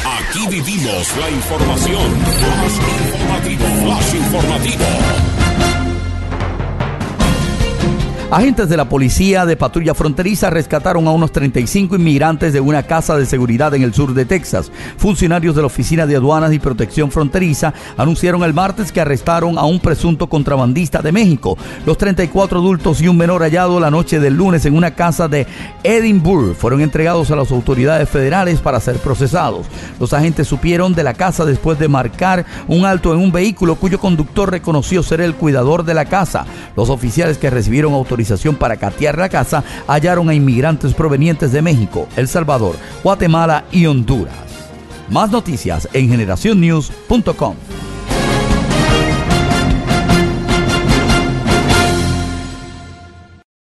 Aquí vivimos la información. Flash informativo. Agentes de la policía de patrulla fronteriza rescataron a unos 35 inmigrantes de una casa de seguridad en el sur de Texas. Funcionarios de la Oficina de Aduanas y Protección Fronteriza anunciaron el martes que arrestaron a un presunto contrabandista de México. Los 34 adultos y un menor hallado la noche del lunes en una casa de Edinburgh fueron entregados a las autoridades federales para ser procesados. Los agentes supieron de la casa después de marcar un alto en un vehículo cuyo conductor reconoció ser el cuidador de la casa. Los oficiales que recibieron autorización para catear la casa hallaron a inmigrantes provenientes de México, El Salvador, Guatemala y Honduras. Más noticias en generacionnews.com.